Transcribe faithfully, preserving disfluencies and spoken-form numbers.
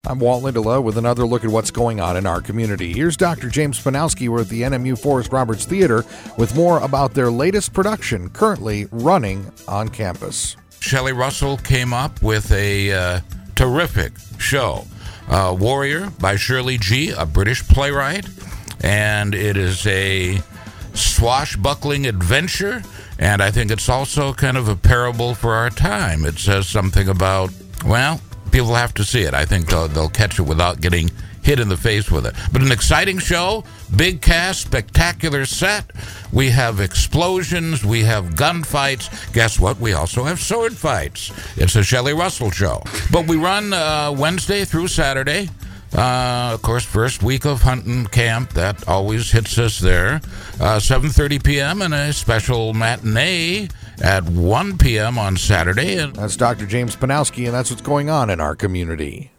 I'm Walt Lindelof with another look at what's going on in our community. Here's Doctor James Spanowski. We're at the N M U Forrest Roberts Theater with more about their latest production currently running on campus. Shelley Russell came up with a uh, terrific show, uh, Warrior by Shirley G., a British playwright, and it is a swashbuckling adventure, and I think it's also kind of a parable for our time. It says something about, well, people have to see it. I think they'll, they'll catch it without getting hit in the face with it. But an exciting show, big cast, spectacular set. We have explosions, we have gunfights. Guess what? We also have sword fights. It's a Shelley Russell show. But we run uh, Wednesday through Saturday. Uh, of course, first week of hunting camp, that always hits us there. Uh, seven thirty p.m. and a special matinee at one p.m. on Saturday. That's Doctor James Spanowski, and that's what's going on in our community.